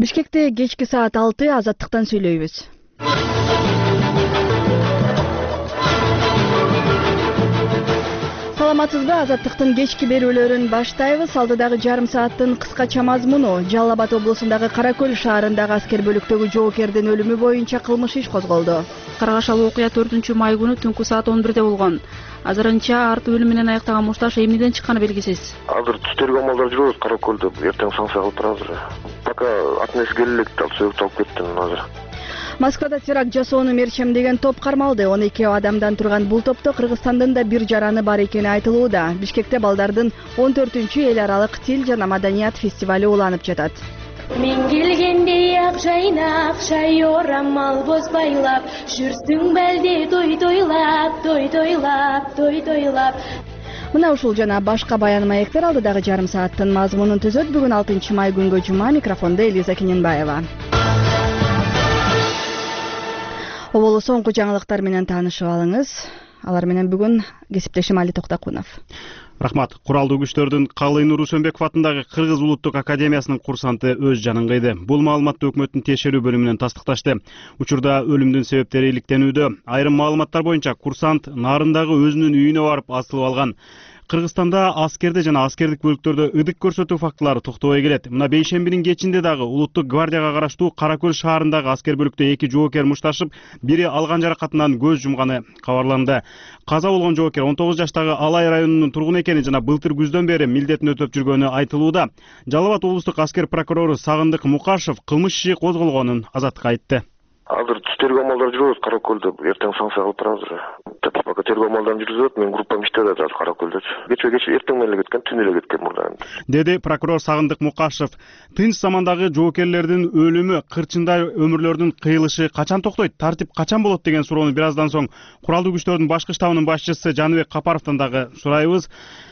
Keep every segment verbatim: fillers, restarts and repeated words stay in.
Бишкекте кечки саат алты азаттыктан сүйлөйбүз. Саламатсызбы, азаттыктын кечки берүүлөрүн баштайбыз. Алдыдагы жарым сааттын кыскача мазмуну: Жалал Абад облусундагы Каракөл шаарындагы аскер бөлүктөгү жоокердин өлүмү боюнча кылмыш иш козголду. Каргашалуу окуя төртүнчү май күнү түнкү саат он бирде болгон. Азырынча арты өлүм менен аяктаган мушташ эмнеден чыкканы белгисиз. Азыр тергөө амалдары жүрөт Каракөлдө. Эртең санкция кылып турабыз. Пока ат энеси келе элек ал сөөгүп алып кетти азыр. Москвада теракт жасоону мерчемдеген топ кармалды. он эки адамдан турган бул топто Кыргызстандын да бир жараны бар экени айтылууда. Бишкекте балдардын он төртүнчү эл аралык тил жана маданият фестивалю уланып жатат. Мен келгенде ак жайнак, шай орамал боз байлап, жүрсүң белди той тойлап, той тойлап, той тойлап. Мына ушул жана башка баян маектер алдыдагы жарым сааттын мазмунун түзөт. Бүгүн алтынчы май күнгө жума. Микрофондо Элиза Кененбаева. Оболу соңку жаңылыктар менен таанышып алыңыз. Алар менен бүгүн кесиптешим Али Токтокунов. Рахмат. Куралдуу күчтөрдүн Калый Нурусөнбеков атындагы Кыргыз улуттук академиясынын курсанты өз жанын кыйды. Бул маалыматты өкмөттүн текшерүү бөлүмүнөн тастыкташты. Учурда өлүмдүн себептери иликтенүүдө. Айрым маалыматтар боюнча курсант Нарындагы өзүнүн үйүнө барып асылып алган. Кыргызстанда аскерде жана аскердик бөлүктөрдө ыдык көрсөтүү фактылары токтобой келет. Мына бейшембинин кечинде дагы Улуттук гвардияга караштуу Каракөл шаарындагы аскер бөлүктө эки жоокер мушташып, бири алган жаракатынан көз жумганы кабарланды. Каза болгон жоокер он тогуз жаштагы Алай районунун тургуну экени жана былтыр күздөн бери милдетин өтөп жүргөнү айтылууда. Жалал Абад облустук аскер прокурору Сагындык Мукашев кылмыш иши козголгонун Азаттыкка айтты. Азыр тергөө амалдары жүрөт Каракөлдө. Эртең санкция кылып турабыз. Пока тергөө амалдары жүрөт. Мен группам иштеп атат Каракөлдө. Кече кече эртең менен эле кеткен, түн эле кеткен мурда. Деди прокурор Сагындык Мукашев. Тынч замандагы жоокерлердин өлүмү, кырчындай өмүрлөрдүн кыйылышы качан токтойт, тартип качан болот деген суроону бир аздан соң куралдуу күчтөрдүн башкы штабынын башчысы Жаныбек Капаровдон дагы сурайбыз.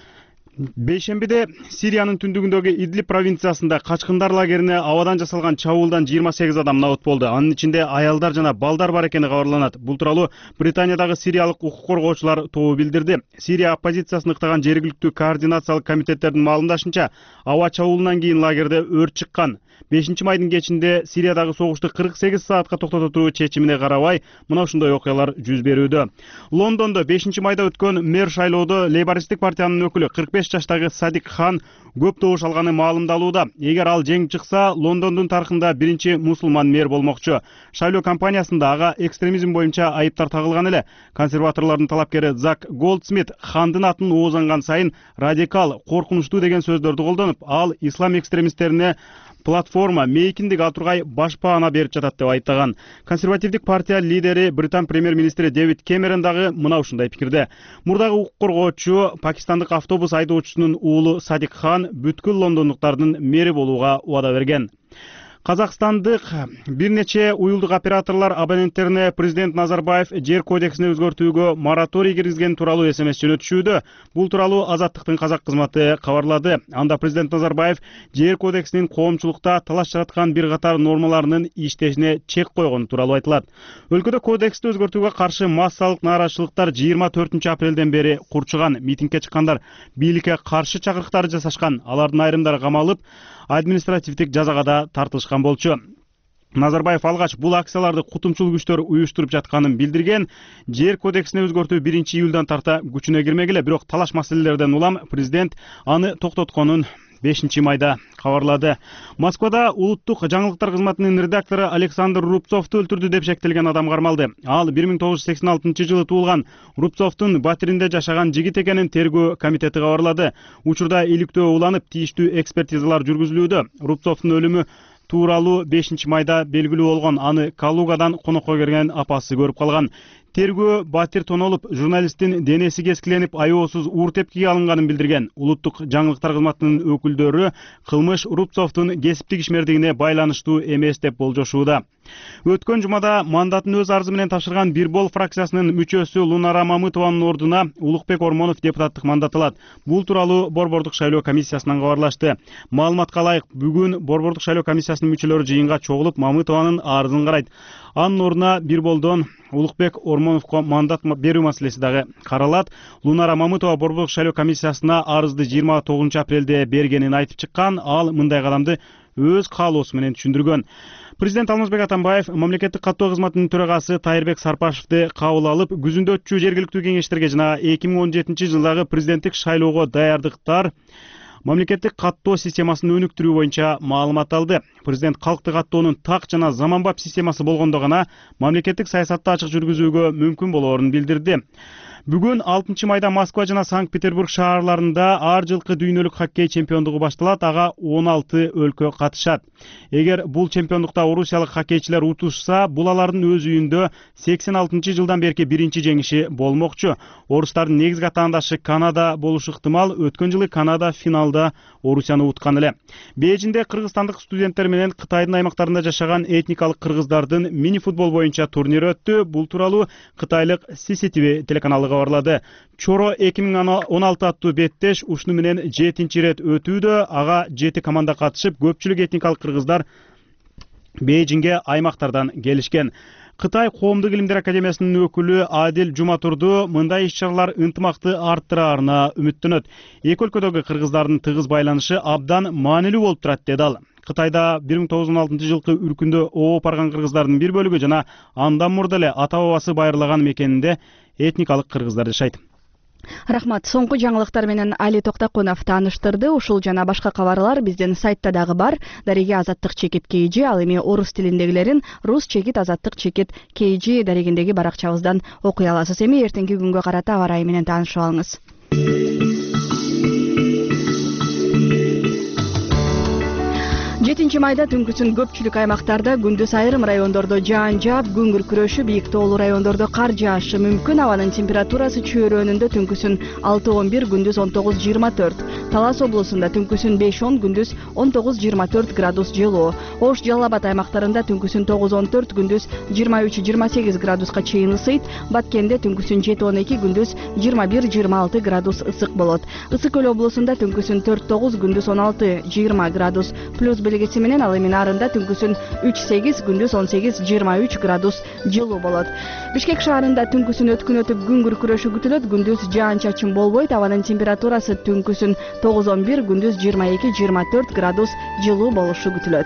Бейшембиде Сириянын түндүгүндөгү Идлиб провинциясында качкындар лагерине абадан жасалган чабуулдан жыйырма сегиз адам набыт болду. Анын ичинде аялдар жана балдар бар экени кабарланат. Бул тууралуу Британиядагы сириялык укук коргоочулар тобу билдирди. Сирия оппозициясын ыктаган жергиликтүү координациялык комитеттердин маалымдашынча, аба чабуулунан кийин лагерде өрт чыккан. бешинчи майдын кечинде Сириядагы согушту кырк сегиз саатка токтото туруу чечимине карабай, мына ушундай окуялар жүз берүүдө. Лондондо бешинчи майда өткөн мэр шайлоодо Лейбористтик партиянын өкүлү кырк беш жаштагы Садик Хан көп добуш алганы маалымдалууда. Эгер ал жеңип чыкса, Лондондун тарыхында биринчи мусулман мэр болмокчу. Шайлоо кампаниясында ага экстремизм боюнча айыптар тагылган эле. Консерваторлордун талапкери Зак Голдсмит Хандын атын оозанган сайын радикал, коркунучтуу деген сөздөрдү колдонуп, ал ислам экстремисттерине платформа мейкиндик атургай баш баана берип жатат деп айыптаган. Консервативдик партия лидери Британ премьер-министри Дэвид Кэмерон дагы мына ушундай пикирде. Мурдагы укук коргоочу пакистандык автобус айдоочусунун уулу Садик Хан бүткүл лондондуктардын мэри болууга убада берген. Казакстандык бир нече уюлдук операторлор абоненттерине президент Назарбаев жер кодексине өзгөртүүгө мораторий киргизген тууралуу эс эм эс жөнөтүшүүдө. Бул тууралуу Азаттыктын казак кызматы кабарлады. Анда президент Назарбаев жер кодексинин коомчулукта талаш жараткан бир катар нормаларынын иштешине чек койгону тууралуу айтылат. Өлкөдө кодексти өзгөртүүгө каршы массалык нааразычылыктар жыйырма төртүнчү апрелден бери курчуган. Митингге чыккандар бийликке каршы чакырыктар жасашкан. Алардын айрымдары камалып, административдик жазага да тартылышкан болчу. Назарбаев алгач бул акцияларды кутумчул күчтөр уюштуруп жатканын билдирген. Жер кодексине өзгөртүү биринчи июлдан тарта күчүнө кирмегиле, бирок талаш маселелерден улам президент аны токтотконун бешинчи майда кабарлады. Москвада улуттук жаңылыктар кызматынын редактору Александр Рубцовду өлтүрдү деп шектелген адам кармалды. Ал бир миң тогуз жүз сексен алтынчы жылы туулган. Рубцовдун Батиринде жашаган жигит экенин тергөө комитети кабарлады. Учурда иликтөө уланып, тийиштүү экспертизалар жүргүзүлүүдө. Рубцовдун өлүмү тууралуу бешинчи майда белгилүү болгон. Аны Калугадан конокко келген апасы көрүп калган. Тергөө Батир тонолуп, журналисттин денеси кескиленип, аеосуз уур тепкиге алынганын билдирген. Улуттук жаңылыктар кызматынын өкүлдөрү кылмыш Рубцовдун кесиптик ишмердигине байланыштуу эмес деп болжошууда. Өткөн жумада мандатын өз арызы менен тапшырган Бирбол фракциясынын мүчөсү Лунара Мамытованын ордуна Улукбек Ормонов депутаттык мандат алат. Бул тууралуу Борбордук шайлоо комиссиясынан кабарлашты. Маалыматка ылайык, бүгүн Борбордук шайлоо комиссиясынын мүчөлөрү жыйынга чогулуп, Мамытованын арызын карайт. Анын ордуна Бирболдон Улукбек Ормоновго мандат берүү маселеси дагы каралат. Лунара Мамытова Борбордук шайлоо комиссиясына арызды жыйырма тогузунчу апрелде бергенин айтып чыккан. Ал мындай кадамды өз каалоосу менен түшүндүргөн. Президент Алмазбек Атамбаев мамлекеттик каттоо кызматынын төрагасы Тайырбек Сарпашевди кабыл алып, күзүндө өтчү жергиликтүү кеңештерге жана эки миң он жетинчи жылдагы президенттик шайлоого даярдыктар, мамлекеттик каттоо системасын өнүктүрүү боюнча маалымат алды. Президент калктык каттоонун так жана заманбап системасы болгондо гана мамлекеттик саясатты ачык жүргүзүүгө мүмкүн болоорун билдирди. Бүгүн алтынчы майда Москва жана Санкт-Петербург шаарларында ар жылкы дүйнөлүк хоккей чемпиондугу башталат. Ага он алты өлкө катышат. Эгер бул чемпиондукта орусиялык хоккейчилер утушса, бул алардын өз үйүндө сексен алтынчы жылдан берки биринчи жеңиши болмокчу. Орустардын негизги атаандашы Канада болушу ыктымал. Өткөн жылы Канада финалда Орусияны уткан эле. Бейжиңде кыргызстандык студенттер менен Кытайдын аймактарында жашаган этникалык кыргыздардын мини футбол боюнча турниры өттү. Бул тууралуу кытайлык си си ти ви телеканалы кабарлады. Чоро эки миң он алты аттуу беттеш ушуну менен жетинчи ирет өтүүдө. Ага жети команда катышып, көпчүлүк этникалык кыргыздар Бейжиңге аймактардан келишкен. Кытай коомдук илимдер академиясынын өкүлү Адил Жуматурду мындай иш-чаралар ынтымакты арттыраарына үмүттөнөт. Эки өлкөдөгү кыргыздардын тыгыз байланышы абдан маанилүү болуп турат, деди ал. Кытайда бир миң тогуз жүз он алтынчы жылкы үркүндө ооп барган кыргыздардын бир бөлүгү жана андан мурда эле ата бабасы байырлаган мекенинде этникалык кыргыздар жашайт. Рахмат. Соңку жаңылыктар менен Али Токтокунов тааныштырды. Ушул жана башка кабарлар биздин сайтта дагы бар. Дареги азаттык чекит kg, ал эми орус тилиндегилерин рус чекит азаттык чекит kg дарегиндеги баракчабыздан окуй аласыз. Эми эртеңки күнгө карата аба ырайы менен таанышып алыңыз. жетинчи майда түнкүсүн көпчүлүк аймактарда, күндүз айрым райондордо жаан жаап, күн күркүрөшүп, бийик тоолуу райондордо кар жаашы мүмкүн. Абанын температурасы чөйрөнүндө түнкүсүн алты он бир, күндүз он тогуз жыйырма төрт. Талас облусунда түнкүсүн беш он, күндүз он тогуз жыйырма төрт градус жылуу. Ош, Жалал Абад аймактарында түнкүсүн тогуз он төрт, күндүз жыйырма үч жыйырма сегиз градуска чейин ысыйт. Баткенде түнкүсүн жети он эки, күндүз жыйырма бир жыйырма алты градус ысык болот. Ысык көл облусунда түнкүсүн төрт тогуз, күндүз он алты жыйырма градус плюс белгиси менен, ал эми нарында түнкүсүн үч сегиз, күндүз он сегиз жыйырма үч градус жылуу болот. Бишкек шаарында түнкүсүн өткүн өтүп күн күркүрөшү күтүлөт. Күндүз жаан-чачын болбойт. Абанын температурасы түнкүсүн тогуз он бир, күндүз жыйырма эки жыйырма төрт градус жылуу болушу күтүлөт.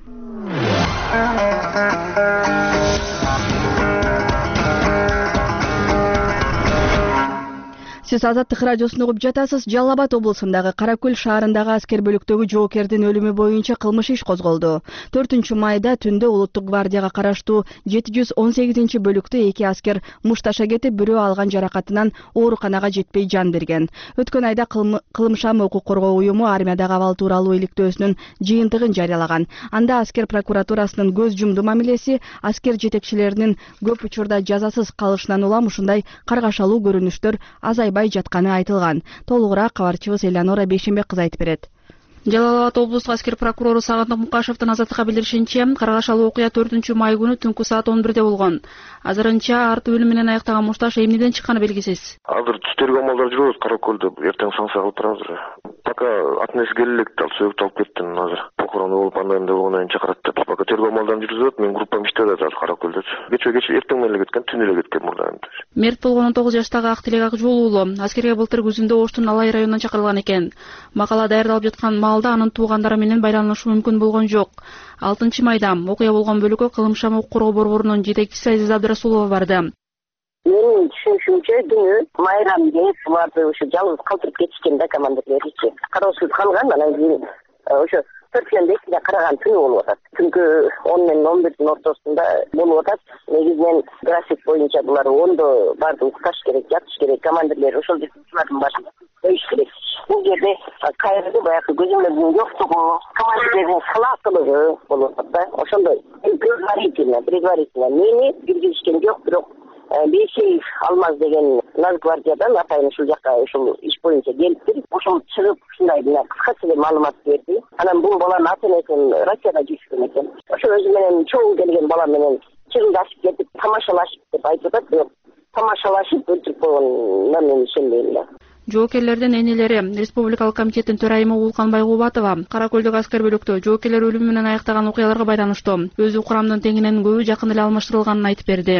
Сиз Азаттык радиосун угуп жатасыз. Жалал Абад облусундагы Каракөл шаарындагы аскер бөлүктөгү жоокердин өлүмү боюнча кылмыш иш козголду. төртүнчү майда түндө Улуттук гвардияга караштуу жети жүз он сегизинчи бөлүктө эки аскер мушташа кетип, бирөө алган жаракатынан ооруканага жетпей жан берген. Өткөн айда Кылымшам укук коргоо уюму армиядагы абал тууралуу иликтөөсүнүн жыйынтыгын жарыялаган. Анда аскер прокуратурасынын көз жумду мамилеси аскер жетекчилеринин көп учурда жазасыз калышынан улам ушундай каргашалуу көрүнүштөр азайбай жатканы айтылган. Толугураак кабарчыбыз Элеонора Бейшенбек кызы айтып берет. Жалал Абад облустук аскер прокурору Сагындык Мукашевдин Азаттыкка билдиришинче, каргашалуу окуя төртүнчү май күнү түнкү саат он бирде болгон. Азырынча арты өлүм менен аяктаган мушташ эмнеден чыкканы белгисиз. Азыр түстөргө амалдар жүрөбүз. Каракөлдө эртең саңса кылып турабыз. Пока атнеси келе элек, ал сөөгүттү алып кеттим. Азыр похорон болуп андай эмне болгондон кийин чакырат деп. Пока тергөө амалдарын жүргүзөт. Менин группам иштеп атат Каракөлдө. Кечээ кечээ эртең менен эле кеткен, түн эле кеткен мурда. Мерт болгон он тогуз жаштагы Актилек Акжол уулу аскерге былтыр күзүндө Оштун Алай районунан чакырылган экен. Макала даярдалып жаткан маалда анын туугандары менен байланышы мүмкүн болгон жок. алтынчы майда окуя болгон бөлүккө Кылымшам укук коргоо борборунун жетекчиси Азиза Абдрасулова барды. Менин түшүнүшүмчө түнү майрам кеп буларды ошо жалгыз калтырып кетишкен да командирлеричи. Кароосуз калган, анан кийин ошо төрт менен бешинде караган түнү болуп атат. Түнкү он менен он бирдин ортосунда болуп атат. Негизинен график боюнча булар ондо барды укташ керек, жатыш керек. Командирлер ошол жүргүзүүлөрдүн башында коюш керек. Бул жерде кайрылды баягы көзөмөлдүн жоктугу, командирлердин салааттуулугу болуп атат да. Ошондой предварительно, предварительно мени киргизишкен жок, бирок Бейшеев Алмаз деген Нацгвардиядан атайын ушул жакка ушул иш боюнча келиптир. Ошол чыгып ушундай кыскача маалымат берди. Анан бул баланын ата энесин Россияда жүрүшкөн экен. Ошо өзү менен чогуу келген бала менен чыгылдашып кетип, тамашалашып деп айтып атат. Бирок тамашалашып өлтүрүп койгонуна мен ишенбейм да. Жоокерлердин энелери Республикалык комитеттин төрайымы Улкан Байгубатова Каракөлдөгү аскер бөлүктө жоокерлер өлүмү менен аяктаган окуяларга байланыштуу өзү курамдын теңинен көбү жакын эле алмаштырылганын айтып берди.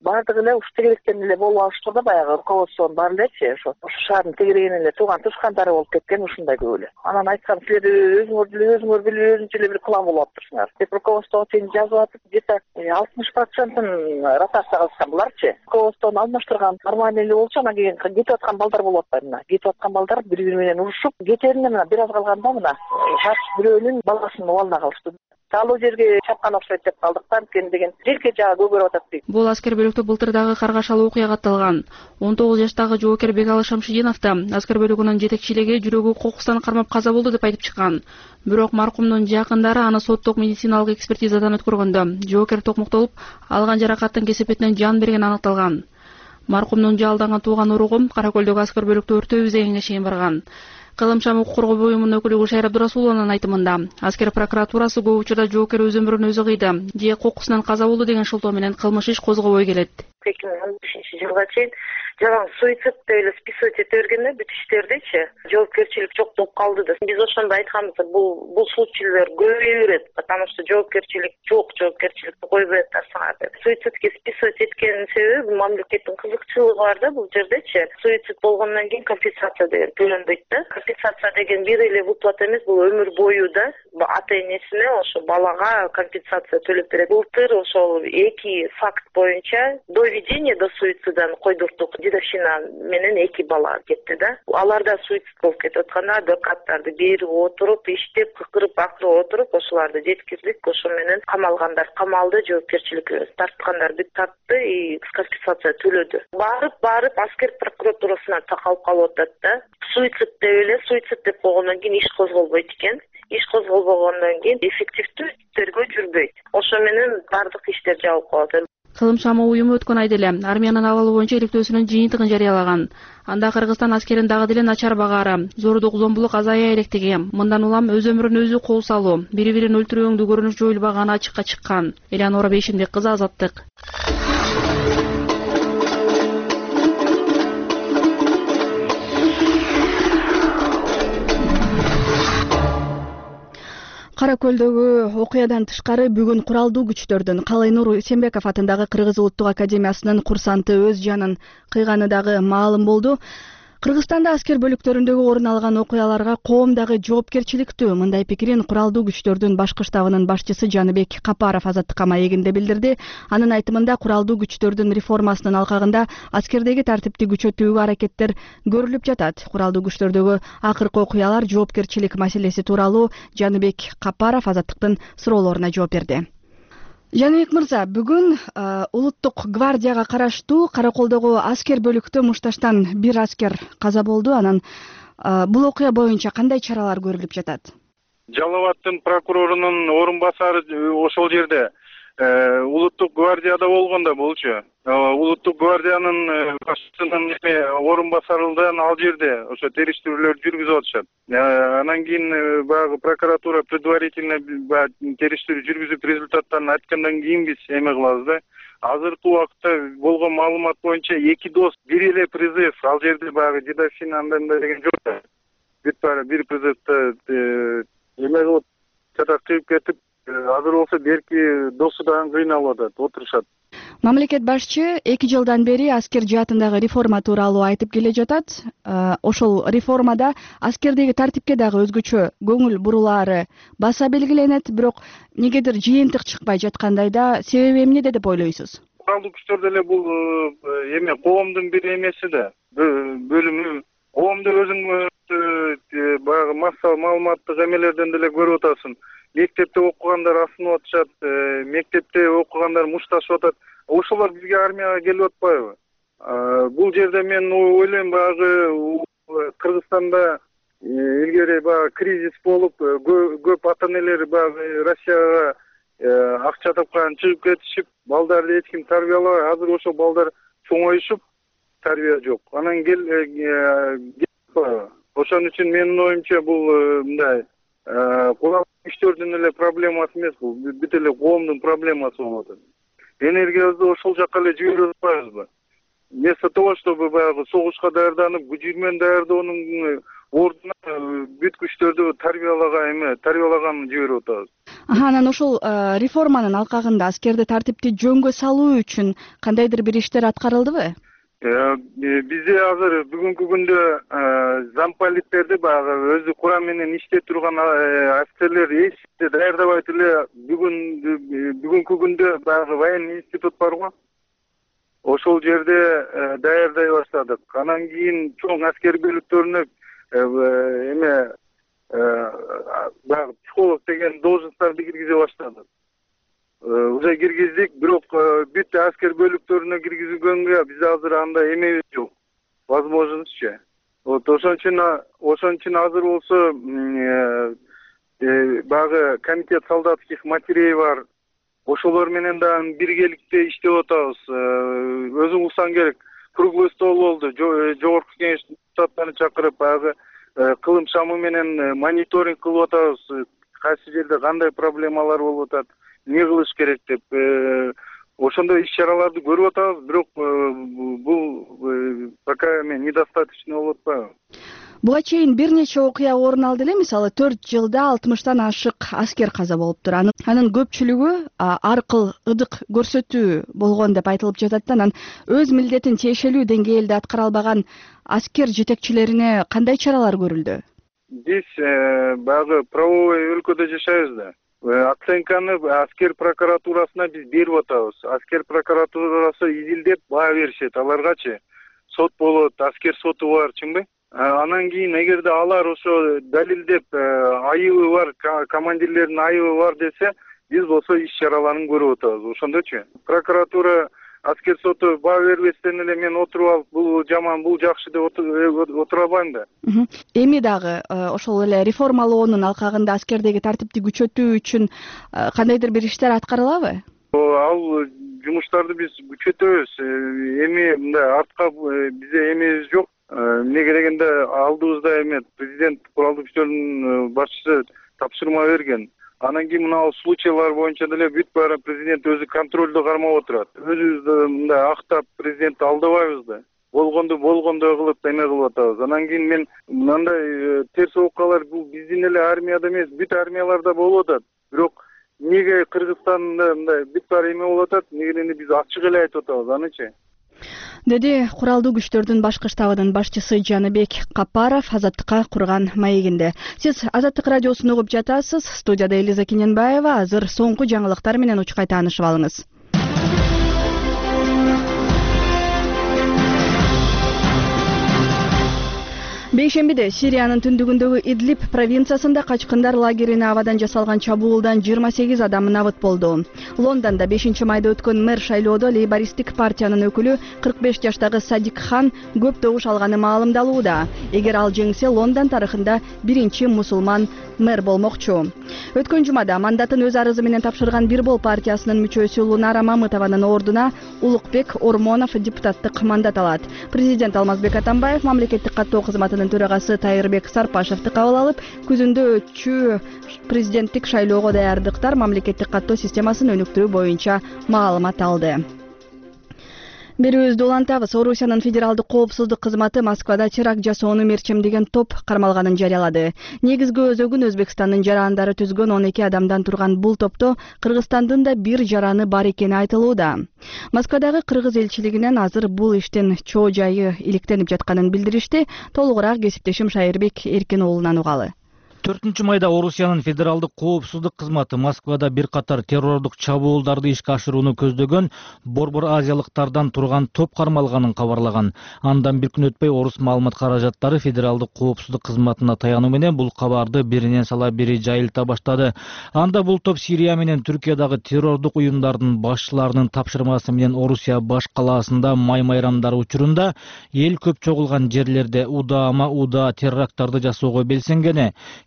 баардыгы эле ушу тегеректен эле болуп алышты да, баягы руководствонун баары элечи ошо ушу шаардын тегерегинен эле тууган тушкандары болуп кеткен ушундай көп эле. Анан айткам, силер өзүңөр деле өзүңөр билип өзүнчө эле бир план болуп атыптырсыңар деп руководствого чейин жазып атып, где-то алтымыш процентин ротация кылышкан буларчы. Руководствону алмаштырган нормальный эле болчу, анан кийин кетип аткан балдар болуп атпайбы мына. Кетип аткан балдар бири бири менен урушуп, кетерине мына бир аз калганда мына жаш бирөөнүн баласынын убалына калышты. Ал жерге чапкан окшойт деп калдык да, анткени деген желке жагы көгөрүп атат дейт. Бул аскер бөлүктө былтыр дагы каргашалуу окуя катталган. он тогуз жаштагы жоокер Бекалы Шамшидинов да аскер бөлүгүнүн жетекчилиги жүрөгү кокустан кармап каза болду деп айтып чыккан. Бирок маркумдун жакындары аны соттук медициналык экспертизадан өткөргөндө жоокер токмуктолуп, алган жаракаттын кесепетинен жан берген аныкталган. Маркумдун жалданган тууган уругу Кара-Көлдөгү аскер бөлүктү өртөөбүз дегенге чейин барган. Кылымчан укук коргоо буюмунун өкүлү Гүлшайыр Абдурасулованын айтымында, аскер прокуратурасы көп учурда жоокер өз өмүрүн өзү кыйды же кокусунан каза болду деген шылтоо менен кылмыш иш козгобой келет. эки миң он бешинчи жылга чейин жалаң суицид деп эле списывать эте бергенде бүт иштердичи жоопкерчилик жок болуп калды да. Биз ошондо айтканбыз, бул бул случайлар көбөйө берет, потому что жоопкерчилик жок, жоопкерчиликти кой берет деп. Суицидке списывать эткенин себеби мамлекеттин кызыкчылыгы бар да бул жердечи. Суицид болгондон кийин компенсация деген төлөнбөйт да. Компенсация деген бир эле выплата эмес, бул өмүр бою да. Ата энесине ошо балага компенсация төлөп берет. Былтыр ошол эки факт боюнча до введения до суицидан койдурдук. Дедовщина менен эки бала кетти да. Аларда суицид болуп кетип атканда адвокаттарды берип отуруп, иштеп, кыкырып, акырып отуруп, ошоларды жеткиздик. Ошо менен камалгандар камалды, жоопкерчиликке тарткандар бүт тартты и компенсация төлөдү. Барып, барып аскер прокуратурасына такалып калып атат да. Суицид деп эле, суицид деп койгондон кийин иш козголбойт экен. Иш козголбогондон кийин эффективдүү тергөө жүрбөйт. Ошо менен бардык иштер жабылып калат. Кылымчан уюму өткөн айда эле армиянын абалы боюнча иликтөөсүнүн жыйынтыгын жарыялаган. Анда Кыргызстан аскерин дагы деле начар багаары, зордук, зомбулук азая электиги, мындан улам өз өмүрүн өзү кол салуу, бири-бирин өлтүрүүңдү көрүнүш жоюлбаганы ачыкка чыккан. Элеонора Бейшимбек кызы, Азаттык. Кара-Көлдөгү окуядан тышкары бүгүн куралдуу күчтөрдүн Калайнур Эсенбеков атындагы Кыргыз Улуттук Академиясынын курсанты өз жанын кыйганы дагы маалым болду. Кыргызстанда аскер бөлүктөрүндөгү орун алган окуяларга коом дагы жоопкерчиликтүү. Мындай пикирин куралдуу күчтөрдүн башкы штабынын башчысы Жаныбек Капаров Азаттыкка маегинде билдирди. Анын айтымында куралдуу күчтөрдүн реформасынын алкагында аскердеги тартипти күчөтүүгө аракеттер көрүлүп жатат. Куралдуу күчтөрдөгү акыркы окуялар жоопкерчилик маселеси тууралуу Жаныбек Капаров Азаттыктын суроолоруна жооп берди. Жаныбек мырза, бүгүн улуттук гвардияга караштуу Кара-Колдогу аскер бөлүктө мушташтан бир аскер каза болду. Анан бул окуя боюнча кандай чаралар көрүлүп жатат? Жалал абадтын прокурорунун орун басары ошол жерде улуттук гвардияда болгондо болчу. Улуттук гвардиянын башчысынын орун басарылдан ал жерде ошо териштирүүлөр жүргүзүп атышат. Анан кийин баягы прокуратура предварительно териштирүү жүргүзүп результаттарын айткандан кийин биз эме кылабыз да. Азыркы убакытта болгон маалымат боюнча эки дос бир эле призыв ал жерде баягы дедовщина деген жок. Бүт баары бир призывда эме кылып чатак кыйып кетип, азыр болсо берки досу дагы кыйналып атат, отурушат. Мамлекет башчы эки жылдан бери аскер жаатындагы реформа тууралуу айтып келе жатат. Ошол реформада аскердеги тартипке дагы өзгөчө көңүл бурулаары баса белгиленет, бирок негедир жыйынтык чыкпай жаткандайда себеби эмнеде деп ойлойсуз? Куралдуу күчтөр деле бул эме коомдун бир эмеси да, бөлүмү. Коомду өзүң баягы массалык маалыматтык эмелерден деле көрүп атасың. Мектепте окугандар асынып атышат, мектепте окугандар мушташып атат. Ошолор бизге армияга келип атпайбы? Бул жерде мен ойлойм, баягы Кыргызстанда илгери баягы кризис болуп, көп ата энелер баягы Россияга акча тапкан чыгып кетишип, балдарды эч ким тарбиялабай, азыр ошол балдар чоңоюшуп, тарбия жок. Анан кел ошон үчүн менин оюмча бул мындай куралдуу күчтөрдүн эле проблемасы эмес, бул бүт эле коомдун проблемасы болуп атат. Энергиябызды ошол жака эле жиберип атпайбызбы? вместо того, чтобы баягы согушка даярданып, күчү менен даярдоонун ордуна бүт күчтөрдү тарбиялаган эме, тарбиялаган жиберип атабыз. Анан ошол реформанын алкагында аскерди тартипти жөнгө салуу үчүн кандайдыр бир иштер аткарылдыбы? Бизде азыр бүгүнкү күндө замполиттерди баягы өзү курам менен иштеп турган офицерлер эч даярдабайт эле. Бүгүн бүгүнкү күндө баягы военный институт бар го. Ошол жерде даярдай баштадык. Анан кийин чоң аскер бөлүктөрүнө эме баягы психолог деген должностторду киргизе баштадык. Уже киргиздик, бирок бүт аскер бөлүктөрүнө киргизилгөнгө бизде азыр андай эмебиз жок. Возможностьчу. Вот ошон үчүн ошон үчүн азыр болсо баягы комитет солдатских матерей бар. Ошолор менен дагы биргеликте иштеп атабыз. Өзүң улсаң керек. Круглый стол болду. Жогорку кеңеш депутаттарын чакырып, баягы кылым шамы менен мониторинг кылып атабыз. Кайсы жерде кандай проблемалар болуп атат, эмне кылыш керек деп. Ошондой иш-чараларды көрүп атабыз, бирок бул пока мен недостаточно болуп атпайбы. Буга чейин бир нече окуя орун алды эле, мисалы төрт жылда алтымыштан ашык аскер каза болуптур. Анын көпчүлүгү аркыл ыдык көрсөтүү болгон деп айтылып жатат. Анан өз милдетин тиешелүү деңгээлде аткара албаган аскер жетекчилерине кандай чаралар көрүлдү? Биз баягы правовой өлкөдө жашайбыз да. Оценканы аскер прокуратурасына биз берип атабыз. Аскер прокуратурасы изилдеп баа беришет аларгачы. Сот болот, аскер соту бар, чыңбы? Анан кийин эгерде алар ошо далилдеп айыбы бар, командирлердин айыбы бар десе, биз болсо иш-чараларын көрүп атабыз. Ошондочу. Прокуратура аскер соту баа бербестен эле мен отуруп алып, бул жаман, бул жакшы деп отура албайм да. Эми дагы ошол эле реформалоонун алкагында аскердеги тартипти күчөтүү үчүн кандайдыр бир иштер аткарылабы? Ал жумуштарды биз күчөтөбүз. Эми мындай артка бизде эмебиз жок. Эмнеге дегенде алдыбызда эме президент куралдуу күчтөрдүн башчысы тапшырма берген. Анан кийин мына случайлар боюнча деле бүт баары президент өзү контролдо кармап отурат. Өзүбүздү мындай актап президентти алдабайбыз да. Болгонду болгондой кылып эме кылып атабыз. Анан кийин мен мындай терс окуялар бул биздин эле армияда эмес, бүт армияларда болуп атат. Бирок эмнеге Кыргызстанда мындай бүт баары эме болуп атат, эмнегени биз ачык эле айтып атабыз, анычы. Деди куралдуу күчтөрдүн башкы штабынын башчысы Жаныбек Капаров Азаттыкка курган маегинде. Сиз Азаттык радиосун угуп жатасыз. Студияда Элиза Кененбаева. Азыр соңку жаңылыктар менен учкай таанышып алыңыз. Бейшембиде Сириянын түндүгүндөгү Идлиб провинциясында качкындар лагерине абадан жасалган чабуулдан жыйырма сегиз адам набыт болду. Лондондо бешинчи майда өткөн мэр шайлоодо лейбористтик партиянын өкүлү кырк беш жаштагы Садик Хан көп добуш алганы маалымдалууда. Эгер ал жеңсе, Лондон тарыхында биринчи мусулман мэр болмокчу. Өткөн жумада мандатын өз арызы менен тапшырган Бирбол партиясынын мүчөсү Лунара Мамытованын ордуна Улукбек Ормонов депутаттык мандат алат. Президент Алмазбек Атамбаев мамлекеттик каттоо кызматынын төрагасы Тайырбек Сарпашевди кабыл алып, күзүндө өтчү президенттик шайлоого даярдыктар мамлекеттик каттоо системасын өнүктүрүү боюнча маалымат алды. Берүүбүздү улантабыз. Орусиянын федералдык коопсуздук кызматы Москвада теракт жасоону мерчемдеген топ кармалганын жарыялады. Негизги өзөгүн Өзбекстандын жарандары түзгөн он эки адамдан турган бул топто Кыргызстандын да бир жараны бар экени айтылууда. Москвадагы кыргыз элчилигинен азыр бул иштин чоо жайы иликтенип жатканын билдиришти. Толугураак кесиптешим Шайырбек Эркин уулунан угалы. төртүнчү майда Орусиянын федералдык коопсуздук кызматы Москвада бир катар террордук чабуулдарды ишке ашырууну көздөгөн борбор азиялыктардан турган топ кармалганын кабарлаган. Андан бир күн өтпөй Орус маалымат каражаттары федералдык коопсуздук кызматына таянуу менен бул кабарды биринен сала бири жайылта баштады. Анда бул топ Сирия менен Түркиядагы террордук уюмдардын башчыларынын тапшырмасы менен Орусия баш калаасында май майрамдары учурунда эл көп чогулган жерлерде удаама удаа теракттарды жасоого белсенгени,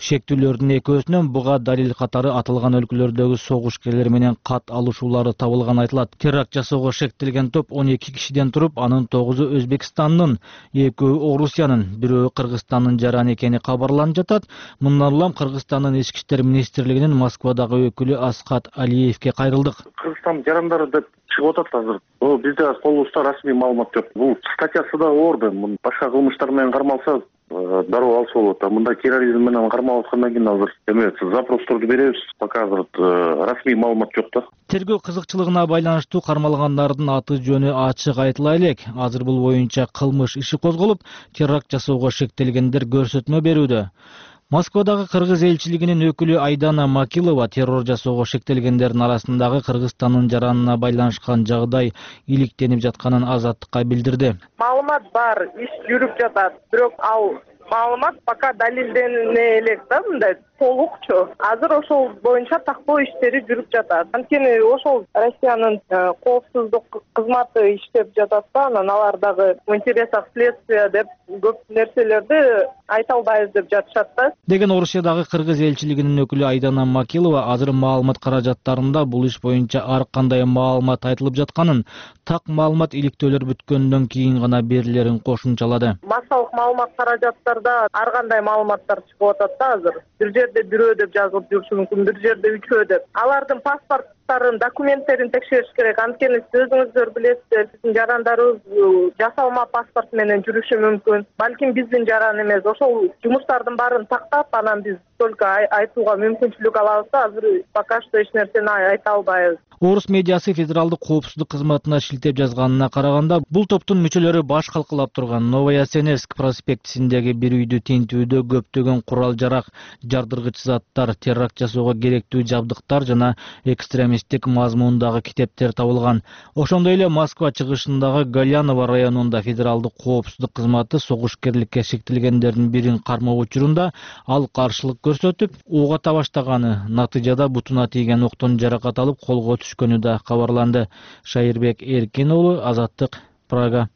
Шектүүлөрдүн экөөсүнөн буга далил катары аталган өлкөлөрдөгү согушкерлер менен кат алышуулары табылган айтылат. Теракт жасоого шектелген топ он эки кишиден туруп, анын тогузу Өзбекстандын, экөө Орусиянын, бирөө Кыргызстандын жараны экени кабарланып жатат. Мындан улам Кыргызстандын ички иштер министрлигинин Москвадагы өкүлү Аскат Алиевке кайрылдык. Кыргызстан жарандары деп чыгып атат азыр. О, бизде колубузда расмий маалымат жок. Бул статьясы да оор да. Башка кылмыштар менен кармалса дароо алса болот. Мында терроризм менен кармалып аткандан кийин азыр эме запросторду беребиз. Пока азыр расмий маалымат жок да. Тергөө кызыкчылыгына байланыштуу кармалгандардын аты жөнү ачык айтыла элек. Азыр бул боюнча кылмыш иши козголуп, теракт жасоого шектелгендер көрсөтмө берүүдө. Москвадагы Кыргыз элчилигинин өкүлү Айдана Макилова террор жасоого шектелгендердин арасындагы Кыргызстандын жаранына байланышкан жагдай иликтенип жатканын Азаттыкка билдирди. Маалымат бар, иш жүрүп жатат, бирок ал маалымат пока далилдене элек да, мындай толукчу. Азыр ошол боюнча тактоо иштери жүрүп жатат. Анткени ошол Россиянын коопсуздук кызматы иштеп жатат да, анан алар дагы в интересах следствия деп көп нерселерди айта албайбыз деп жатышат да. Деген Орусиядагы Кыргыз элчилигинин өкүлү Айдана Макилова азыр маалымат каражаттарында бул иш боюнча ар кандай маалымат айтылып жатканын, так маалымат иликтөөлөр бүткөндөн кийин гана берилерин кошумчалады. Массалык маалымат каражаттарда ар кандай маалыматтар чыгып атат да азыр. Бир жерде бирөө деп жазылып жүрүшү мүмкүн, бир жерде үчөө деп. Алардын паспорттарын, документтерин текшериш керек. Анткени сиз өзүңүздөр билесиздер, сиздин жарандарыбыз жасалма паспорт менен жүрүшү мүмкүн. Балким биздин жаран эмес. Ошол жумуштардын баарын тактап, анан биз только айтууга мүмкүнчүлүк алабыз да, азыр пока что эч нерсени айта албайбыз. Орус медиасы федералдык коопсуздук кызматына шилтеп жазганына караганда, бул топтун мүчөлөрү баш калкалап турган Новая Сеневск проспектисиндеги бир үйдү тинтүүдө көптөгөн курал-жарак, жардыргыч заттар, теракт жасоого керектүү жабдыктар жана экстремисттик мазмундагы китептер табылган. Ошондой эле Москва чыгышындагы Галяново районунда федералдык коопсуздук кызматы согушкерликке шектелгендердин бирин кармоо учурунда ал каршылык көрсөтүп, ок ата баштаганы, натыйжада бутуна тийген октон жаракат алып колго түшкөнү да кабарланды. Шайырбек Эркин уулу, Азаттык, Прага.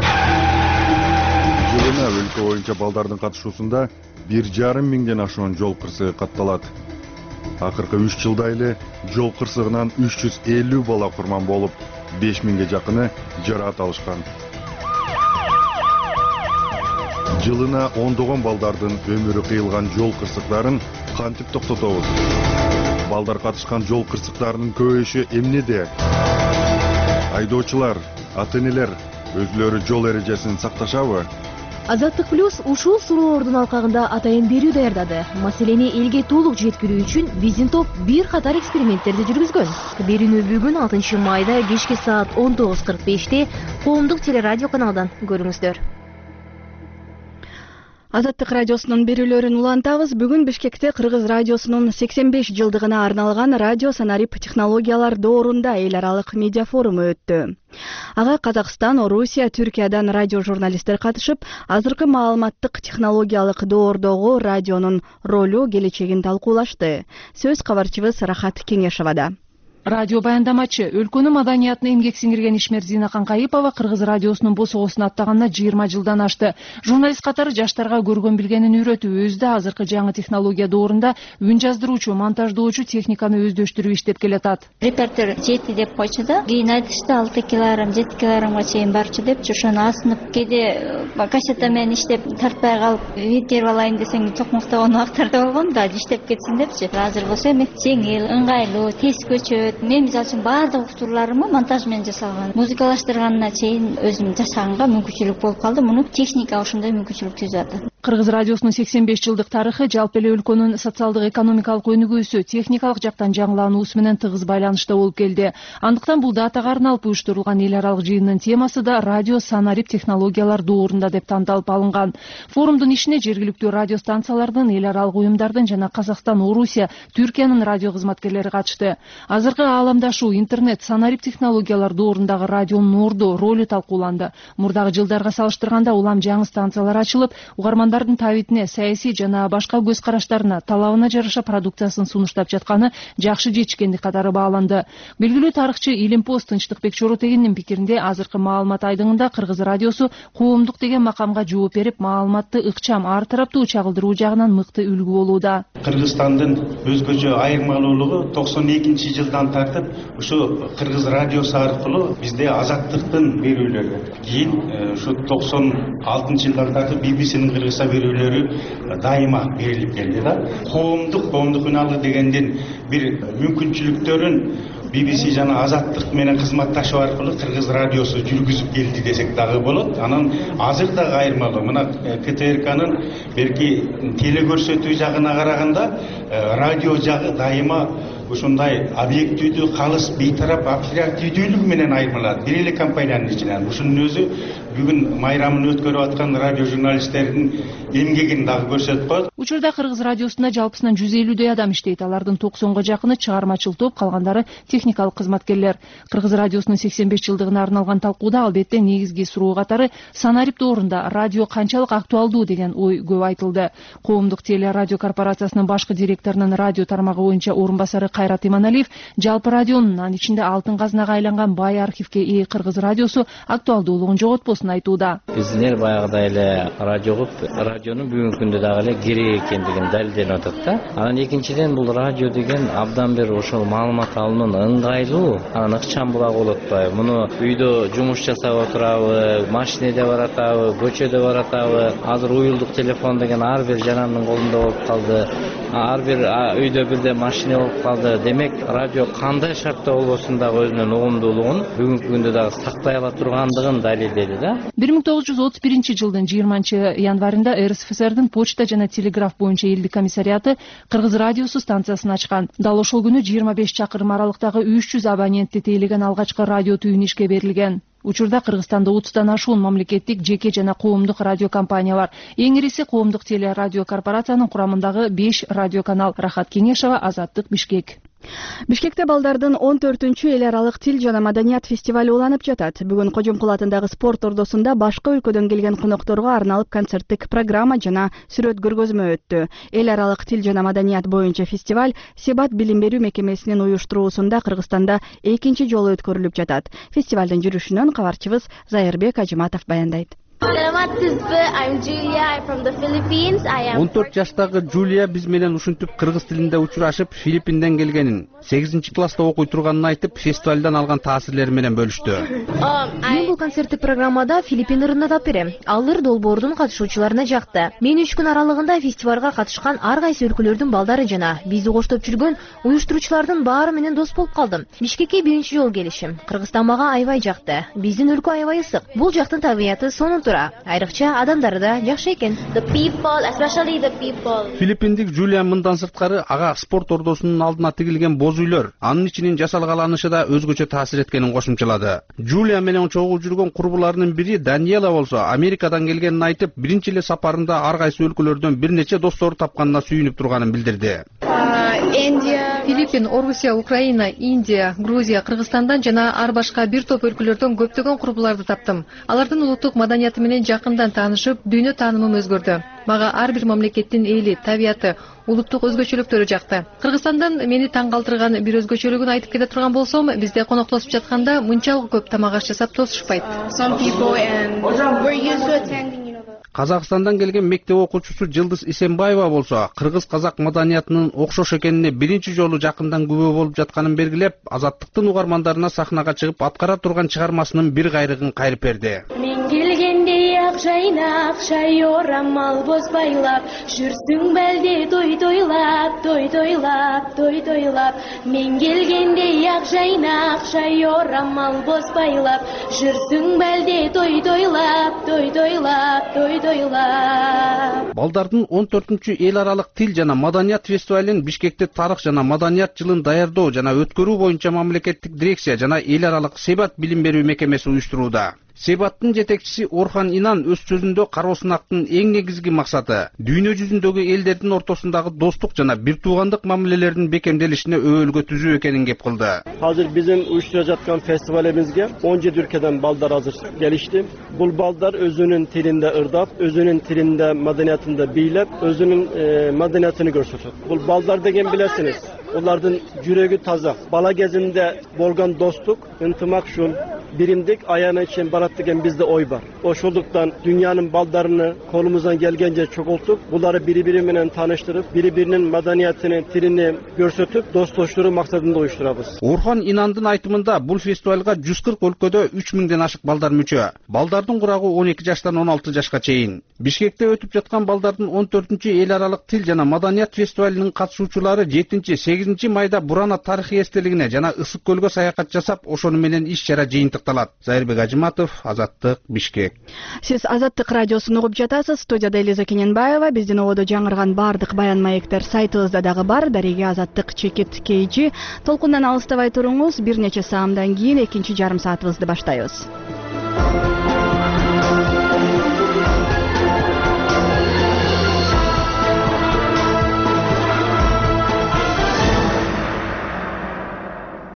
Жылына өлкө боюнча балдардын катышуусунда бир жарым миңден ашуун жол кырсыгы катталат. Акыркы үч жылда эле жол кырсыгынан үч жүз элүү бала курман болуп, беш миңге жакыны жараат алышкан. Жылына ондогон балдардын өмүрү кыйылган жол кырсыктарын кантип токтотобуз? Балдар катышкан жол кырсыктарынын көбөйүшү эмнеде? Айдоочулар, ата-энелер өзүлөрү жол эрежесин сакташабы? Азаттык плюс ушул суроолордун алкагында атайын берүү даярдады. Маселени элге толук жеткирүү үчүн биздин топ бир катар эксперименттерди жүргүзгөн. Берүүнү бүгүн алтынчы майда кечки саат он тогуз кырк беште коомдук телерадио каналынан көрүңүздөр. Азаттык радиосунун берүүлөрүн улантабыз. Бүгүн Бишкекте Кыргыз радиосунун сексен беш жылдыгына арналган радио санарип технологиялар доорунда эл аралык медиа форуму өттү. Ага Казакстан, Орусия, Түркиядан радио журналисттер катышып, азыркы маалыматтык технологиялык доордогу радионун ролу, келечегин талкуулашты. Сөз кабарчыбыз Рахат Кеңешовада. Радио баяндамачы, өлкөнүн маданиятына эмгек сиңирген ишмер Зина Канкайыпова Кыргыз радиосунун босогосун аттаганына жыйырма жылдан ашты. Журналист катары жаштарга көргөн билгенин үйрөтүп, өзү да азыркы жаңы технология доорунда үн жаздыруучу, монтаждоочу техниканы өздөштүрүп иштеп келатат. Репертер жети деп койчу да, кийин айтышты алты килограмм, жети килограммга чейин барчу депчи, ошону асынып, кээде кассета менен иштеп тартпай калып, ветер алайын десең чокмуктаган убактарда болгон да, иштеп кетсин депчи. Азыр болсо эми жеңил, ыңгайлуу, тез көчөт. Мен мисалы үчүн баардык уктурларымы монтаж менен жасалган. Музыкалаштырганына чейин өзүм жасаганга мүмкүнчүлүк болуп калды. Муну техника ошондой мүмкүнчүлүк түзүп атат. Кыргыз радиосунун сексен беш жылдык тарыхы жалпы эле өлкөнүн социалдык экономикалык өнүгүүсү, техникалык жактан жаңылануусу менен тыгыз байланышта болуп келди. Андыктан бул датага арналып уюштурулган эл аралык жыйындын темасы да радио санарип технологиялар доорунда деп тандалып алынган. Форумдун ишине жергиликтүү радио станциялардын, эл аралык уюмдардын жана Казакстан, Орусия, Түркиянын радио кызматкерлери катышты. Азыркы ааламдашуу, интернет, санарип технологиялар доорундагы радионун орду, ролу талкууланды. Мурдагы жылдарга салыштырганда улам жаңы станциялар ачылып, угармандар балдардын табитине, саясий жана башка көз караштарына, талабына жараша продукциясын сунуштап жатканы жакшы жетишкендик катары бааланды. Белгилүү тарыхчы Илимпоз Тынчтыкбек Чоротегиндин пикиринде азыркы маалымат айдыңында Кыргыз радиосу коомдук деген макамга жооп берип, маалыматты ыкчам, ар тараптуу чагылдыруу жагынан мыкты үлгү болууда. Кыргызстандын өзгөчө айырмалуулугу токсон экинчи жылдан тартып ушу Кыргыз радиосу аркылуу бизде азаттыктын берүүлөрү, кийин ушу токсон алтынчы жылдан тартып би би синин Кыргызча берүүлөрү дайыма берилип келди да. Коомдук, коомдук үналгы дегенден бир мүмкүнчүлүктөрүн би би си жана азаттык менен кызматташуу аркылуу Кыргыз радиосу жүргүзүп келди десек дагы болот. Анан азыр дагы айырмалуу. Мына ка тэ эр канын берки теле көрсөтүү жагына караганда радио жагы дайыма ушундай объективдүү, калыс, бейтарап, оперативдүүлүгү менен айырмалат. Бир эле компаниянын ичинен. Ушунун өзү бүгүн майрамын өткөрүп аткан радио журналисттердин эмгегин дагы көрсөтүп коет. Учурда Кыргыз радиосунда жалпысынан жүз элүүдөй адам иштейт. Алардын токсонго жакыны чыгармачыл топ, калгандары техникалык кызматкерлер. Кыргыз радиосунун сексен беш жылдыгына арналган талкууда албетте негизги суроо катары санарип доорунда радио канчалык актуалдуу деген ой көп айтылды. Коомдук теле радио корпорациясынын башкы директорунун радио тармагы боюнча орун басары Кайрат Иманалиев жалпы радионун, анын ичинде алтын казынага айланган бай архивке ээ Кыргыз радиосу актуалдуулугун жоготпосун айтууда. Биздин эл баягыдай эле радиого, радионун бүгүнкү күндө дагы эле керек экендигин далилденип атат да. Анан экинчиден бул радио деген абдан бир ошол маалымат алуунун ыңгайлуу, анан ыкчам булагы болуп атпайбы. Муну үйдө жумуш жасап отурабы, машинеде баратабы, көчөдө баратабы. Азыр уюлдук телефон деген ар бир жанандын колунда болуп калды. Ар бир үйдө бирде машина болуп калды. Демек радио кандай шартта болбосун дагы өзүнүн угумдуулугун бүгүнкү күндө дагы сактай ала тургандыгын далилдеди да. бир миң тогуз жүз отуз биринчи жылдын жыйырманчы январында эр эс эф эс эрдин почта жана телеграф боюнча элдик комиссариаты Кыргыз радиосу станциясын ачкан. Дал ошол күнү жыйырма беш чакырым аралыктагы үч жүз абонентти тейлеген алгачкы радио түйүн ишке берилген. Учурда Кыргызстанда отуздан ашуун мамлекеттик, жеке жана коомдук радио компания бар. Эң ириси коомдук теле радио корпорациянын курамындагы беш радиоканал. Рахат Кеңешова, Азаттык, Бишкек. Бишкекте балдардын он төртүнчү эл аралык тил жана маданият фестивалю уланып жатат. Бүгүн Кожомкул атындагы спорт ордосунда башка өлкөдөн келген конокторго арналып концерттик программа жана сүрөт көргөзмө өттү. Эл аралык тил жана маданият боюнча фестиваль Себат билим берүү мекемесинин уюштуруусунда Кыргызстанда экинчи жолу өткөрүлүп жатат. Фестивалдын жүрүшүнөн кабарчыбыз Зайырбек Ажыматов баяндайт. он төрт жаштагы Джулия биз менен ушинтип кыргыз тилинде учурашып, Филиппинден келгенин, сегизинчи класста окуй турганын айтып, фестивалдан алган таасирлери менен бөлүштү. Мен бул концерттик программада Филиппин ырын атап берем. Ал ыр долбоордун катышуучуларына жакты. Мен үч күн аралыгында фестивалга катышкан ар кайсы өлкөлөрдүн балдары жана бизди коштоп жүргөн уюштуруучулардын баары менен дос болуп калдым. Бишкекке биринчи жолу келишим. Кыргызстан мага аябай жакты. Биздин өлкө аябай ысык. Бул жактын табияты сонун тура. Айрыкча адамдары да жакшы экен. Филиппиндик Джулия мындан сырткары ага спорт ордосунун алдына тигилген боз үйлөр, анын ичинин жасалгаланышы да өзгөчө таасир эткенин кошумчалады. Джулия менен чогуу жүргөн курбуларынын бири Даниэла болсо Америкадан келгенин айтып, биринчи эле сапарында ар кайсы өлкөлөрдөн бир нече достору тапканына сүйүнүп турганын билдирди. Филиппин, Орусия, Украина, Индия, Грузия, Кыргызстандан жана ар башка бир топ өлкөлөрдөн көптөгөн курбуларды таптым. Алардын улуттук маданияты менен жакындан таанышып, дүйнө таанымым өзгөрдү. Мага ар бир мамлекеттин эли, табияты, улуттук өзгөчөлүктөрү жакты. Кыргызстандан мени таң калтырган бир өзгөчөлүгүн айтып кете турган болсом, бизде коноктошуп жатканда мынчалык көп тамак аш жасап тосушпайт. Казакстандан келген мектеп окуучусу Жылдыз Исенбаева болсо, кыргыз-казак маданиятынын окшош экенине биринчи жолу жакындан күбө болуп жатканын белгилеп, Азаттыктын угармандарына сахнага чыгып аткара турган чыгармасынын бир кайрыгын кайрып берди. Мен келгенде ак жайнак, чай орамал боз байлап, жүрсүң белди той тойлап, той тойлап, той тойлап. Мен келгенде ак жайнак, чай орамал боз байлап, жүрсүң белди той тойлап, той тойлап, той тойлап. Балдардын он төртүнчү эл аралык тил жана маданият фестивалын Бишкекте тарых жана маданият жылын даярдоо жана өткөрүү боюнча мамлекеттик дирекция жана эл аралык Себат билим берүү мекемеси уюштурууда. Себаттын жетекчиси Орхан Инан өз сөзүндө кароо сынактын эң негизги максаты дүйнө жүзүндөгү элдердин ортосундагы достук жана бир туугандык мамилелердин бекемделишине өбөлгө түзүү экенин кеп кылды. Азыр биздин уюштуруп жаткан фестивалибизге он жети өлкөдөн балдар азыр келишти. Бул балдар өзүнүн тилинде ырдап, өзүнүн тилинде маданиятында бийлеп, өзүнүн маданиятын көрсөтөт. Бул балдар деген билесиңиз, олардын жүрөгү таза. Бала кезинде болгон достук, ынтымакчыл, биримдик аяна чейин барат деген бизде ой бар. Ошондуктан дүйнөнүн балдарыны колумуздан келгенче чогултуп, буларды бири-бири менен тааныштырып, бири-биринин маданиятын, тилини көрсөтүп, достоштуруу максатында уюштурабыз. Орхан Инандын айтымында бул фестивалга жүз кырк өлкөдө үч миңден ашык балдар мүчө. Балдардын курагы он эки жаштан он алты жашка чейин. Бишкекте өтүп жаткан балдардын он төртүнчү эл аралык тил жана маданият фестивалынын катышуучулары жетинчи сегизинчи майда Бурана тарыхый эстелигине жана Ысык көлгө саякат жасап, ошону менен иш-чара жыйынтыкталат. Зайырбек Ажыматов, Азаттык, Бишкек. Сиз Азаттык радиосун угуп жатасыз. Студияда Элиза Кененбаева. Биздин ободо жаңырган бардык баян маектер сайтыбызда дагы бар. Дареге Азаттык чекит кейжи. Толкундан алыстабай туруңуз. Бир нече саамдан кийин экинчи жарым саатыбызды баштайбыз.